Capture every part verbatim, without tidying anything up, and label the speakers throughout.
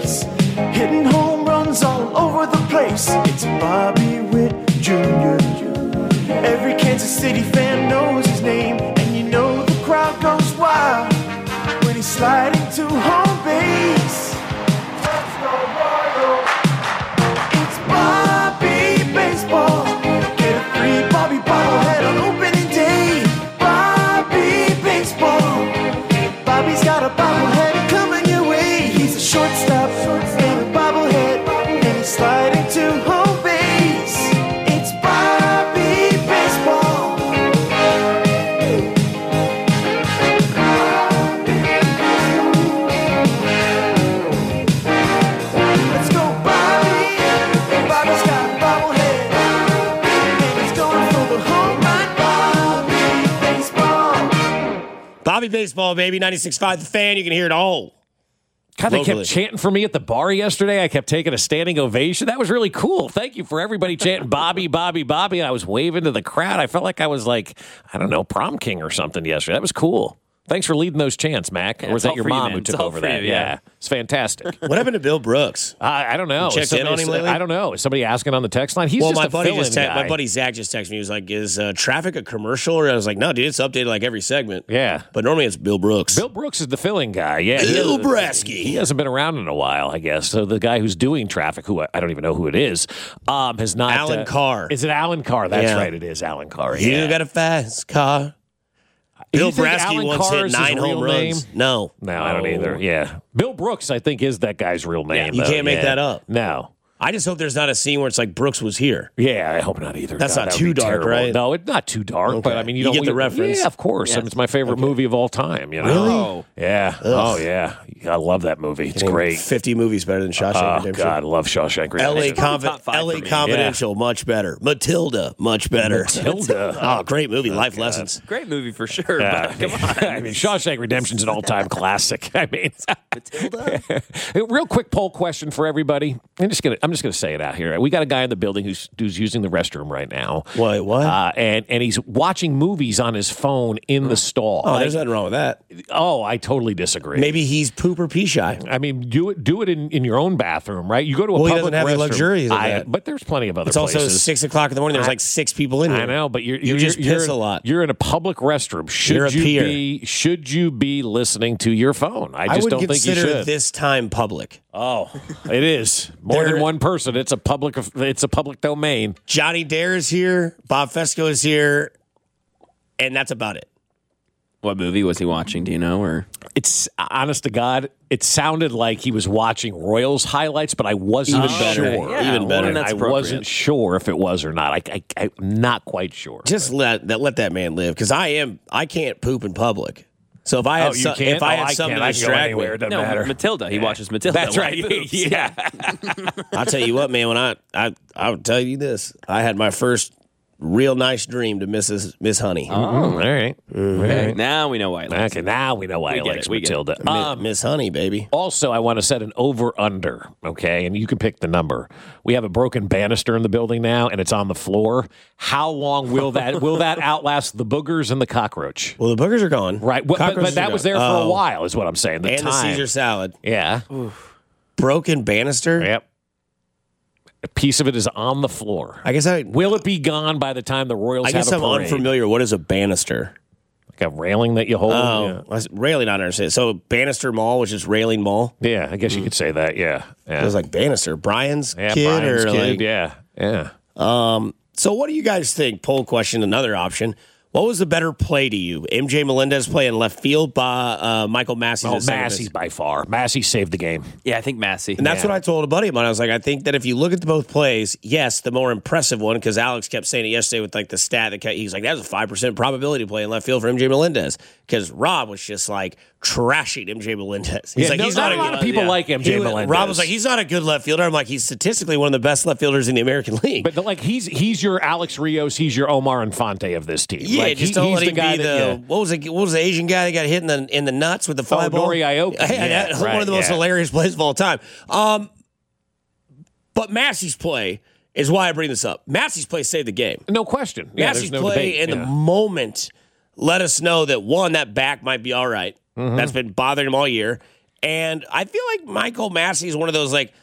Speaker 1: base, hitting home runs all over the place. It's Bobby Witt Junior Every Kansas City fan knows his name, and you know the crowd goes wild when he's sliding to home base. Let's go Royals! It's Bobby Baseball. Get a free Bobby bobblehead on opening day. Bobby Baseball. Bobby's got a bobblehead coming your way. He's a shortstop and a bobblehead, and he's sliding to home base. It's Bobby Baseball. Let's go Bobby. Bobby's got a bobblehead, and he's going for the home run. Bobby Baseball.
Speaker 2: Bobby Baseball, baby. ninety-six point five The Fan. You can hear it all.
Speaker 3: God, they
Speaker 2: Locally.
Speaker 3: kept chanting for me at the bar yesterday. I kept taking a standing ovation. That was really cool. Thank you for everybody chanting Bobby, Bobby, Bobby. And I was waving to the crowd. I felt like I was like, I don't know, prom king or something yesterday. That was cool. Thanks for leading those chants, Mac.
Speaker 4: Yeah,
Speaker 3: or was
Speaker 4: it's
Speaker 3: that
Speaker 4: all
Speaker 3: your
Speaker 4: for you,
Speaker 3: mom
Speaker 4: man.
Speaker 3: who
Speaker 4: It's
Speaker 3: took
Speaker 4: all
Speaker 3: over
Speaker 4: for
Speaker 3: that?
Speaker 4: you, yeah.
Speaker 3: yeah. It's fantastic.
Speaker 2: What happened to Bill Brooks?
Speaker 3: I, I don't know.
Speaker 2: You checked in on him lately?
Speaker 3: I don't know. Is somebody asking on the text line? He's
Speaker 2: well,
Speaker 3: just
Speaker 2: my
Speaker 3: a
Speaker 2: buddy
Speaker 3: fill-in
Speaker 2: just te-
Speaker 3: guy.
Speaker 2: my buddy Zach just texted me. He was like, "Is uh, traffic a commercial?" Or I was like, "No, dude, it's updated like every segment."
Speaker 3: Yeah.
Speaker 2: but normally it's Bill Brooks.
Speaker 3: Bill Brooks is the filling guy. Yeah, he
Speaker 2: Bill
Speaker 3: hasn't-
Speaker 2: Brasky.
Speaker 3: He hasn't been around in a while, I guess. So the guy who's doing traffic, who I, I don't even know who it is, um, has not.
Speaker 2: Alan
Speaker 3: uh,
Speaker 2: Carr.
Speaker 3: Is it Alan Carr? That's
Speaker 2: Yeah.
Speaker 3: right. It is Alan Carr.
Speaker 2: You
Speaker 3: Yeah.
Speaker 2: got a fast car.
Speaker 3: You
Speaker 2: Bill
Speaker 3: think
Speaker 2: Brasky
Speaker 3: Alan
Speaker 2: once
Speaker 3: Carr
Speaker 2: hit
Speaker 3: is his
Speaker 2: nine home
Speaker 3: real
Speaker 2: runs.
Speaker 3: name?
Speaker 2: No,
Speaker 3: No, I don't
Speaker 2: Oh.
Speaker 3: either. Yeah. Bill Brooks, I think, is that guy's real name.
Speaker 2: you
Speaker 3: though.
Speaker 2: can't make
Speaker 3: Yeah.
Speaker 2: that up.
Speaker 3: No.
Speaker 2: I just hope there's not a scene where it's like Brooks was here.
Speaker 3: Yeah, I hope not either.
Speaker 2: That's
Speaker 3: God,
Speaker 2: not
Speaker 3: that would
Speaker 2: too
Speaker 3: be
Speaker 2: dark,
Speaker 3: terrible.
Speaker 2: right?
Speaker 3: No, it's not too dark, but
Speaker 2: Okay.
Speaker 3: I mean, you,
Speaker 2: You
Speaker 3: don't
Speaker 2: get the
Speaker 3: we-
Speaker 2: reference?
Speaker 3: Yeah, of course. I mean, it's my favorite movie of all time. You know?
Speaker 2: Really?
Speaker 4: Oh.
Speaker 3: Yeah. Oh, yeah. I love that movie. It's
Speaker 2: Name
Speaker 3: great.
Speaker 2: Fifty movies better than Shawshank
Speaker 3: Oh,
Speaker 2: Redemption.
Speaker 3: God, I love Shawshank
Speaker 2: L A,
Speaker 3: Redemption.
Speaker 2: Confi-
Speaker 4: top five
Speaker 2: L A
Speaker 4: for me.
Speaker 2: Confidential, much better. Matilda, much better.
Speaker 3: Matilda.
Speaker 2: oh, great movie. Life lessons.
Speaker 4: Great movie for sure.
Speaker 3: Yeah.
Speaker 4: But come on.
Speaker 3: I mean, Shawshank Redemption's an all-time classic. I mean,
Speaker 4: Matilda?
Speaker 3: real quick poll question for everybody. I'm just gonna, I'm just gonna say it out here. We got a guy in the building who's who's using the restroom right now.
Speaker 2: Wait, what?
Speaker 3: Uh, and and he's watching movies on his phone in the stall.
Speaker 2: oh,
Speaker 3: Like,
Speaker 2: there's nothing wrong with that.
Speaker 3: oh, I totally disagree.
Speaker 2: Maybe he's poop or pee shy.
Speaker 3: I mean, do it do it in, in your own bathroom, right? You go to a
Speaker 2: Well, he
Speaker 3: public
Speaker 2: doesn't have the
Speaker 3: restroom.
Speaker 2: luxuries of
Speaker 3: I-
Speaker 2: that.
Speaker 3: But there's plenty of other
Speaker 2: It's also
Speaker 3: places.
Speaker 2: six o'clock in the morning. There's
Speaker 3: I-
Speaker 2: like six people in here.
Speaker 3: I know, but you're,
Speaker 2: You
Speaker 3: you're
Speaker 2: just
Speaker 3: you're,
Speaker 2: piss
Speaker 3: you're,
Speaker 2: a lot.
Speaker 3: You're in a public restroom. Should
Speaker 2: You're a
Speaker 3: you
Speaker 2: peer.
Speaker 3: be? Should you be listening to your phone? I
Speaker 2: I
Speaker 3: just
Speaker 2: would
Speaker 3: don't think you
Speaker 2: consider
Speaker 3: should.
Speaker 2: this time public.
Speaker 3: Oh, it is more
Speaker 2: There-
Speaker 3: than one person. It's a public. It's a public domain.
Speaker 2: Johnny Dare is here. Bob Fesco is here. And that's about it.
Speaker 4: What movie was he watching? Do you know? Or
Speaker 3: It's honest to God. It sounded like he was watching Royals highlights, but I wasn't
Speaker 2: Even better.
Speaker 3: sure.
Speaker 4: Yeah,
Speaker 2: Even better.
Speaker 4: well, that's
Speaker 3: I
Speaker 4: appropriate.
Speaker 3: wasn't sure if it was or not. I, I, I'm not quite sure.
Speaker 2: Just let that let that man live, because I am I can't poop in public. So if I
Speaker 3: Oh,
Speaker 2: had
Speaker 3: you
Speaker 2: some,
Speaker 3: can't?
Speaker 2: if I
Speaker 3: Oh,
Speaker 2: had
Speaker 3: I
Speaker 2: something
Speaker 3: can't.
Speaker 2: to
Speaker 3: I can go
Speaker 2: distract
Speaker 3: anywhere.
Speaker 2: me,
Speaker 3: It doesn't
Speaker 4: no,
Speaker 3: matter.
Speaker 4: Matilda. He watches Matilda.
Speaker 3: That's
Speaker 4: while
Speaker 3: right.
Speaker 4: he poops.
Speaker 3: Yeah.
Speaker 2: I'll tell you what, man. When I I I'll tell you this, I had my first real nice dream to Missus Miss Honey,
Speaker 3: Mm, all right. All
Speaker 4: Okay,
Speaker 3: right.
Speaker 4: now we know why. He likes
Speaker 3: Okay, now we know why he
Speaker 4: get
Speaker 3: likes
Speaker 4: it, we get it.
Speaker 3: Matilda.
Speaker 2: Mi-
Speaker 3: Um,
Speaker 2: Miss Honey, baby.
Speaker 3: Also, I want to set an over-under, okay? And you can pick the number. We have a broken banister in the building now, and it's on the floor. How long will that will that outlast the boogers and the cockroach?
Speaker 2: Well, the boogers are gone,
Speaker 3: Right, well, but, but
Speaker 2: Cockroaches
Speaker 3: that
Speaker 2: are
Speaker 3: was
Speaker 2: gone.
Speaker 3: there for a
Speaker 2: Oh.
Speaker 3: while, is what I'm saying. The
Speaker 2: and the
Speaker 3: time.
Speaker 2: Caesar salad.
Speaker 3: Yeah.
Speaker 2: Broken banister.
Speaker 3: Yep. A piece of it is on the floor.
Speaker 2: I guess I.
Speaker 3: Will it be gone by the time the Royals
Speaker 2: I guess
Speaker 3: have a
Speaker 2: I'm
Speaker 3: parade?
Speaker 2: unfamiliar. What is a banister?
Speaker 3: Like a railing that you hold?
Speaker 2: Oh, I was really not understand. So Bannister Mall, which is Railing Mall.
Speaker 3: yeah. yeah, I guess you could say that. Yeah. Yeah.
Speaker 2: It was like Bannister, Brian's
Speaker 3: yeah,
Speaker 2: kid,
Speaker 3: Brian's
Speaker 2: or
Speaker 3: kid.
Speaker 2: like.
Speaker 3: Yeah. Yeah.
Speaker 2: Um. So what do you guys think? Poll question. Another option. What was the better play to you? M J Melendez playing left field by uh, Michael Massey.
Speaker 3: Oh, Massey's by far. Massey saved the game.
Speaker 4: Yeah, I think Massey.
Speaker 2: And that's
Speaker 3: Yeah.
Speaker 2: what I told a buddy of mine. I was like, I think that if you look at the both plays, yes, the more impressive one, because Alex kept saying it yesterday with like the stat that he's like, that was a five percent probability play in left field for M J Melendez. Because Rob was just like trashing M J Melendez. He's
Speaker 3: Yeah,
Speaker 2: like,
Speaker 3: no,
Speaker 2: he's
Speaker 3: not
Speaker 2: not,
Speaker 3: a lot
Speaker 2: good-
Speaker 3: of people
Speaker 2: yeah.
Speaker 3: like M J
Speaker 2: He was-
Speaker 3: Melendez.
Speaker 2: Rob was like, he's not a good left fielder. I'm like, he's statistically one of the best left fielders in the American League.
Speaker 3: But like he's he's your Alex Rios, he's your Omar Infante of this team.
Speaker 2: yeah,
Speaker 3: like,
Speaker 2: just
Speaker 3: he-
Speaker 2: don't
Speaker 3: he's
Speaker 2: let him
Speaker 3: guy
Speaker 2: be the,
Speaker 3: that, yeah.
Speaker 2: what was the what was the Asian guy that got hit in the in the nuts with the fly
Speaker 3: Oh,
Speaker 2: ball?
Speaker 3: Nori Aoki.
Speaker 2: Yeah,
Speaker 3: Yeah,
Speaker 2: that's
Speaker 3: right,
Speaker 2: one of the most
Speaker 3: yeah.
Speaker 2: hilarious plays of all time. Um, but Massey's play is why I bring this up. Massey's play saved the game.
Speaker 3: No question. Yeah,
Speaker 2: Massey's
Speaker 3: there's no
Speaker 2: play
Speaker 3: debate.
Speaker 2: in
Speaker 3: yeah.
Speaker 2: the moment let us know that one, that back might be all right.
Speaker 3: Mm-hmm.
Speaker 2: That's been bothering him all year. And I feel like Michael Massey is one of those like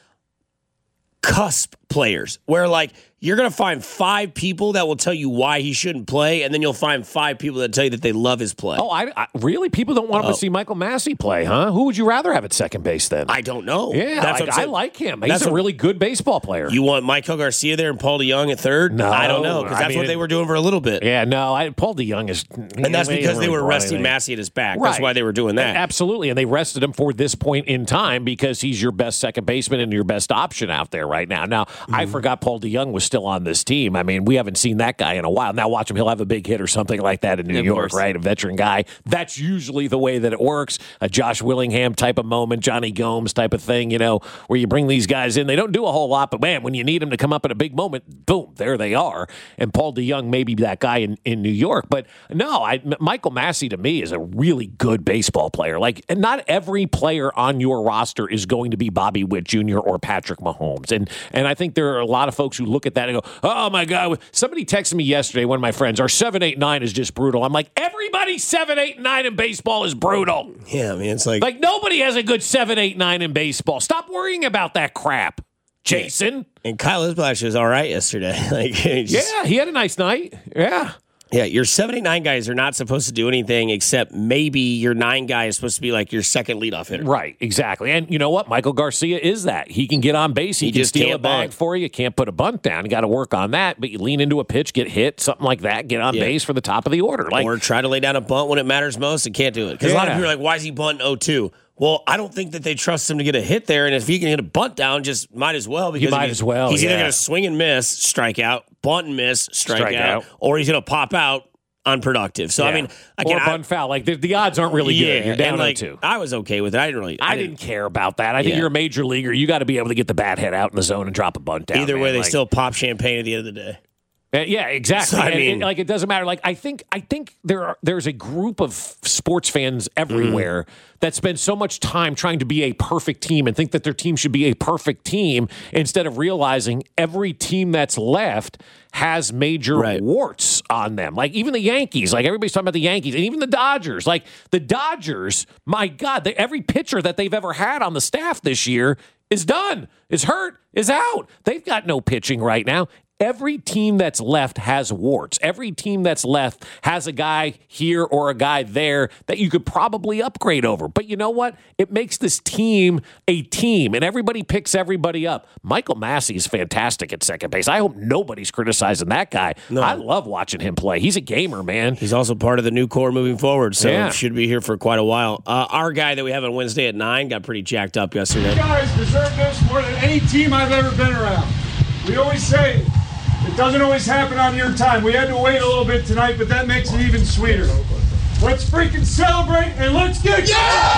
Speaker 2: cusp players where like you're going to find five people that will tell you why he shouldn't play, and then you'll find five people that tell you that they love his play.
Speaker 3: Oh, I, I really? People don't want
Speaker 2: oh.
Speaker 3: to see Michael Massey play, huh? Who would you rather have at second base then?
Speaker 2: I don't know.
Speaker 3: Yeah,
Speaker 2: That's
Speaker 3: like,
Speaker 2: what I'm
Speaker 3: I
Speaker 2: saying.
Speaker 3: like him. He's
Speaker 2: That's
Speaker 3: a
Speaker 2: what,
Speaker 3: really good baseball player.
Speaker 2: You want Michael Garcia there and Paul DeYoung at third?
Speaker 3: No,
Speaker 2: I don't know, because
Speaker 3: I
Speaker 2: that's
Speaker 3: mean,
Speaker 2: what they were doing for a little bit.
Speaker 3: Yeah, no, I, Paul DeYoung is...
Speaker 2: And that's because they were resting Massey at his back.
Speaker 3: Right.
Speaker 2: That's why they were doing that.
Speaker 3: Absolutely, and they rested him for this point in time because he's your best second baseman and your best option out there right now. Now, mm-hmm. I forgot Paul DeYoung was still on this team. I mean, we haven't seen that guy in a while. Now watch him. He'll have a big hit or something like that in New
Speaker 4: of
Speaker 3: York,
Speaker 4: course.
Speaker 3: right? A veteran guy. That's usually the way that it works. A Josh Willingham type of moment, Johnny Gomes type of thing, you know, where you bring these guys in. They don't do a whole lot, but man, when you need them to come up at a big moment, boom, there they are. And Paul DeYoung may be that guy in, in New York. But no, I, Michael Massey to me is a really good baseball player. Like, and not every player on your roster is going to be Bobby Witt Junior or Patrick Mahomes. And, and I think there are a lot of folks who look at that and go, oh my God, somebody texted me yesterday, one of my friends, our seven eight nine is just brutal. I'm like, everybody seven eight nine in baseball is brutal.
Speaker 2: Yeah, I mean, it's like...
Speaker 3: Like, nobody has a good seven eight nine in baseball. Stop worrying about that crap, Jason.
Speaker 2: And Kyle Isblash was all right yesterday. like, just,
Speaker 3: Yeah, he had a nice night. Yeah.
Speaker 2: Yeah, your seven eight nine guys are not supposed to do anything except maybe your nine guy is supposed to be like your second leadoff hitter.
Speaker 3: Right, exactly. And you know what? Michael Garcia is that. He can get on base. He,
Speaker 2: He
Speaker 3: can
Speaker 2: just
Speaker 3: steal
Speaker 2: can't
Speaker 3: a bag
Speaker 2: bunt.
Speaker 3: for you. Can't put a bunt down. You got to work on that. But you lean into a pitch, get hit, something like that, get on
Speaker 2: Yeah.
Speaker 3: base for the top of the order. Like,
Speaker 2: Or try to lay down a bunt when it matters most and can't do it. Because a lot of
Speaker 3: Yeah.
Speaker 2: people are like, why is he bunting oh two? Well, I don't think that they trust him to get a hit there. And if he can hit a bunt down, just might as well. Because
Speaker 3: might
Speaker 2: he-
Speaker 3: as well,
Speaker 2: He's either
Speaker 3: yeah.
Speaker 2: going to swing and miss, strike out, bunt and miss, strike,
Speaker 3: Strike
Speaker 2: out,
Speaker 3: out.
Speaker 2: or he's going to pop out unproductive. So, I
Speaker 3: yeah.
Speaker 2: mean, again,
Speaker 3: or
Speaker 2: I-
Speaker 3: bunt foul. Like, the, the odds aren't really
Speaker 2: yeah,
Speaker 3: good. You're down
Speaker 2: and like,
Speaker 3: oh two.
Speaker 2: I was okay with it. I didn't really.
Speaker 3: I didn't care about that. I think
Speaker 2: Yeah.
Speaker 3: you're a major leaguer. You got to be able to get the bat head out in the zone and drop a bunt down.
Speaker 2: Either way,
Speaker 3: man.
Speaker 2: they
Speaker 3: Like-
Speaker 2: still pop champagne at the end of the day.
Speaker 3: Uh, yeah, exactly.
Speaker 2: So, I
Speaker 3: And-
Speaker 2: mean-
Speaker 3: and, like, it doesn't matter. Like, I think, I think there are there's a group of sports fans everywhere
Speaker 2: Mm.
Speaker 3: that spend so much time trying to be a perfect team and think that their team should be a perfect team instead of realizing every team that's left has major
Speaker 2: Right.
Speaker 3: warts on them. Like even the Yankees, like everybody's talking about the Yankees, and even the Dodgers. Like the Dodgers, my God, they, every pitcher that they've ever had on the staff this year is done, is hurt, is out. They've got no pitching right now. Every team that's left has warts. Every team that's left has a guy here or a guy there that you could probably upgrade over. But you know what? It makes this team a team, and everybody picks everybody up. Michael Massey is fantastic at second base. I hope nobody's criticizing that guy. I love watching him play. He's a gamer, man.
Speaker 2: He's also part of the new core moving forward, so
Speaker 3: Yeah.
Speaker 2: should be here for quite a while. Uh, our guy that we have on Wednesday at nine got pretty jacked up yesterday.
Speaker 5: You guys deserve this more than any team I've ever been around. We always say it doesn't always happen on your time. We had to wait a little bit tonight, but that makes it even sweeter. Let's freaking celebrate and let's get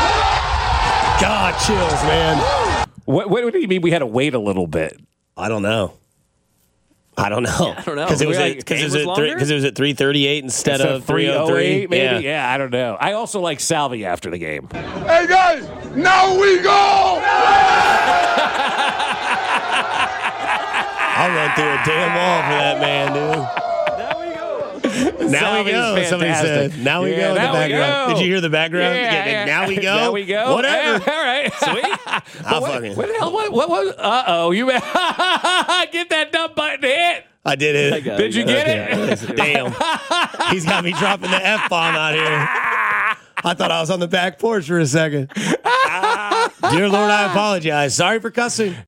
Speaker 2: God, chills, man.
Speaker 3: What, what do you mean we had to wait a little bit?
Speaker 2: I don't know. I don't know.
Speaker 4: I don't know.
Speaker 2: Because it was
Speaker 4: We're
Speaker 2: at,
Speaker 4: like,
Speaker 2: cause it
Speaker 4: game
Speaker 2: was
Speaker 4: was
Speaker 2: at three,
Speaker 4: longer?
Speaker 2: 'cause it was at three thirty-eight instead of three oh three.
Speaker 3: maybe?
Speaker 2: Yeah.
Speaker 3: Yeah, I don't know. I also like Salvi after the game.
Speaker 5: Hey guys, now we go!
Speaker 2: I'll run through a damn wall for that man, dude.
Speaker 4: There we go.
Speaker 2: Now we
Speaker 3: Salvi's
Speaker 2: go. Somebody
Speaker 3: fantastic.
Speaker 2: said. Now we
Speaker 3: Yeah,
Speaker 2: go in the
Speaker 3: now we
Speaker 2: background.
Speaker 3: go.
Speaker 2: Did you hear the background?
Speaker 3: Yeah, yeah.
Speaker 2: Now we go.
Speaker 3: Now we go.
Speaker 2: Whatever.
Speaker 3: Yeah, all right. Sweet.
Speaker 2: I'll
Speaker 3: what,
Speaker 2: fucking.
Speaker 3: what the hell? What? What? what uh oh. You get that dumb button hit.
Speaker 2: I did it.
Speaker 4: I got
Speaker 3: Did you get it?
Speaker 2: it? Damn. He's got me dropping the F bomb out here. I thought I was on the back porch for a second. Dear Lord, I apologize. Sorry for cussing.